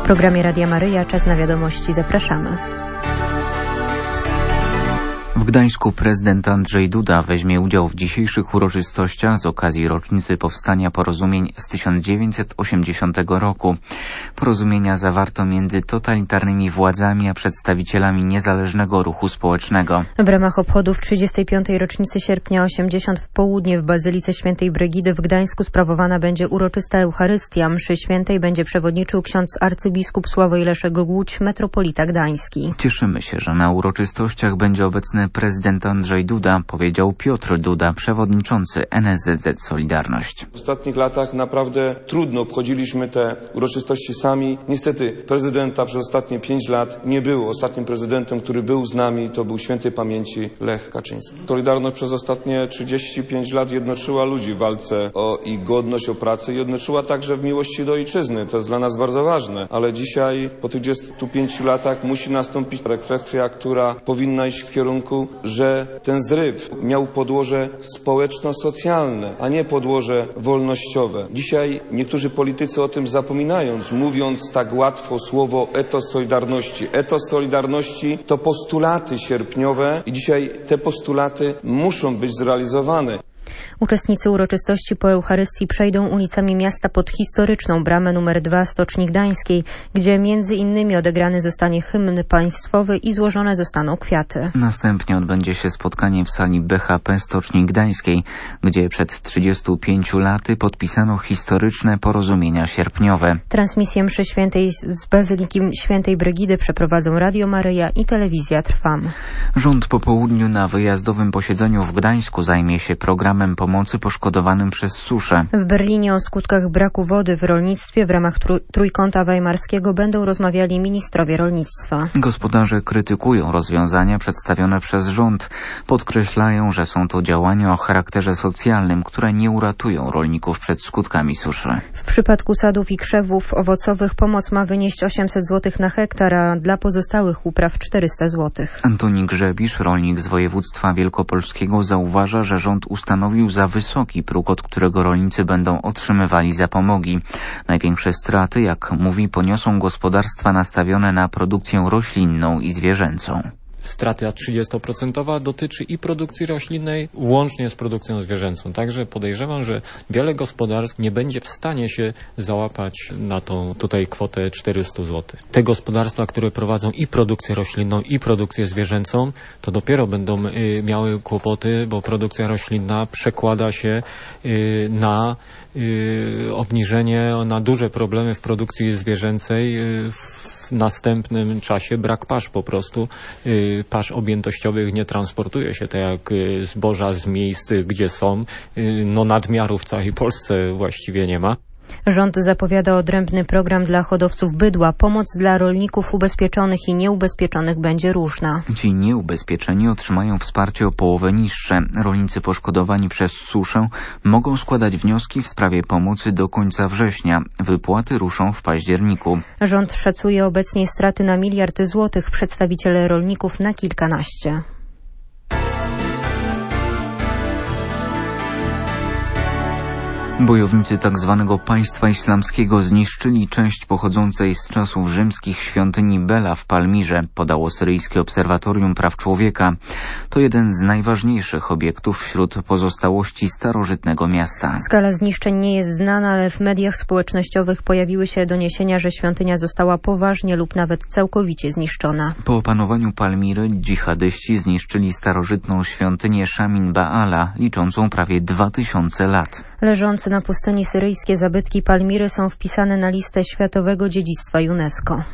W programie Radia Maryja czas na wiadomości. Zapraszamy. W Gdańsku prezydent Andrzej Duda weźmie udział w dzisiejszych uroczystościach z okazji rocznicy powstania porozumień z 1980 roku. Porozumienia zawarto między totalitarnymi władzami a przedstawicielami niezależnego ruchu społecznego. W ramach obchodów 35. rocznicy sierpnia 80 w południe w Bazylice Świętej Brygidy w Gdańsku sprawowana będzie uroczysta Eucharystia. Mszy świętej będzie przewodniczył ksiądz arcybiskup Sławoj Leszek Głódź, metropolita gdański. Cieszymy się, że na uroczystościach będzie obecny prezydent Andrzej Duda, powiedział Piotr Duda, przewodniczący NSZZ Solidarność. W ostatnich latach naprawdę trudno obchodziliśmy te uroczystości sami. Niestety prezydenta przez ostatnie 5 lat nie było. Ostatnim prezydentem, który był z nami, to był świętej pamięci Lech Kaczyński. Solidarność przez ostatnie 35 lat jednoczyła ludzi w walce o ich godność, o pracę, jednoczyła także w miłości do ojczyzny. To jest dla nas bardzo ważne. Ale dzisiaj, po 25 latach, musi nastąpić refleksja, która powinna iść w kierunku, że ten zryw miał podłoże społeczno-socjalne, a nie podłoże wolnościowe. Dzisiaj niektórzy politycy o tym zapominając, mówiąc tak łatwo słowo etos Solidarności. Etos Solidarności to postulaty sierpniowe i dzisiaj te postulaty muszą być zrealizowane. Uczestnicy uroczystości po Eucharystii przejdą ulicami miasta pod historyczną bramę nr 2 Stoczni Gdańskiej, gdzie między innymi odegrany zostanie hymn państwowy i złożone zostaną kwiaty. Następnie odbędzie się spotkanie w sali BHP Stoczni Gdańskiej, gdzie przed 35 laty podpisano historyczne porozumienia sierpniowe. Transmisję mszy świętej z Bazyliki Świętej Brygidy przeprowadzą Radio Maryja i Telewizja Trwam. Rząd po południu na wyjazdowym posiedzeniu w Gdańsku zajmie się programem pomocy poszkodowanym przez suszę. W Berlinie o skutkach braku wody w rolnictwie w ramach Trójkąta Weimarskiego będą rozmawiali ministrowie rolnictwa. Gospodarze krytykują rozwiązania przedstawione przez rząd. Podkreślają, że są to działania o charakterze socjalnym, które nie uratują rolników przed skutkami suszy. W przypadku sadów i krzewów owocowych pomoc ma wynieść 800 zł na hektar, a dla pozostałych upraw 400 zł. Antoni Grzebisz, rolnik z województwa wielkopolskiego, zauważa, że rząd ustanowił za wysoki próg, od którego rolnicy będą otrzymywali zapomogi. Największe straty, jak mówi, poniosą gospodarstwa nastawione na produkcję roślinną i zwierzęcą. Strata 30% dotyczy i produkcji roślinnej, łącznie z produkcją zwierzęcą. Także podejrzewam, że wiele gospodarstw nie będzie w stanie się załapać na tą tutaj kwotę 400 zł. Te gospodarstwa, które prowadzą i produkcję roślinną, i produkcję zwierzęcą, to dopiero będą miały kłopoty, bo produkcja roślinna przekłada się na obniżenie, na duże problemy w produkcji zwierzęcej. W następnym czasie brak pasz po prostu. Pasz objętościowych nie transportuje się tak jak zboża z miejsc, gdzie są. Nadmiaru w całej Polsce właściwie nie ma. Rząd zapowiada odrębny program dla hodowców bydła. Pomoc dla rolników ubezpieczonych i nieubezpieczonych będzie różna. Ci nieubezpieczeni otrzymają wsparcie o połowę niższe. Rolnicy poszkodowani przez suszę mogą składać wnioski w sprawie pomocy do końca września. Wypłaty ruszą w październiku. Rząd szacuje obecnie straty na 1 miliard złotych, przedstawiciele rolników na kilkanaście. Bojownicy tzw. państwa islamskiego zniszczyli część pochodzącej z czasów rzymskich świątyni Bela w Palmirze, podało syryjskie Obserwatorium Praw Człowieka. To jeden z najważniejszych obiektów wśród pozostałości starożytnego miasta. Skala zniszczeń nie jest znana, ale w mediach społecznościowych pojawiły się doniesienia, że świątynia została poważnie lub nawet całkowicie zniszczona. Po opanowaniu Palmiry dżihadyści zniszczyli starożytną świątynię Shamin Baala, liczącą prawie 2000 lat. Leżące na pustyni syryjskie zabytki Palmiry są wpisane na listę Światowego Dziedzictwa UNESCO.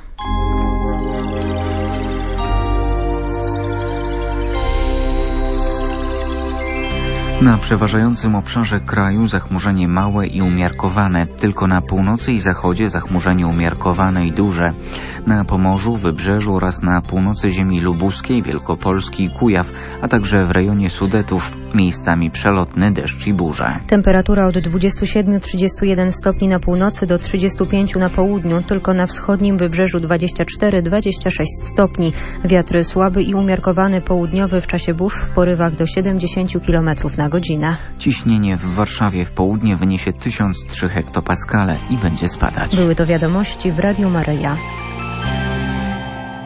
Na przeważającym obszarze kraju zachmurzenie małe i umiarkowane. Tylko na północy i zachodzie zachmurzenie umiarkowane i duże. Na Pomorzu, Wybrzeżu oraz na północy ziemi lubuskiej, Wielkopolski i Kujaw, a także w rejonie Sudetów miejscami przelotny deszcz i burze. Temperatura od 27-31 stopni na północy do 35 na południu. Tylko na wschodnim Wybrzeżu 24-26 stopni. Wiatr słaby i umiarkowany południowy w czasie burz w porywach do 70 km na na godzinę. Ciśnienie w Warszawie w południe wyniesie 1003 hektopaskale i będzie spadać. Były to wiadomości w Radiu Maryja.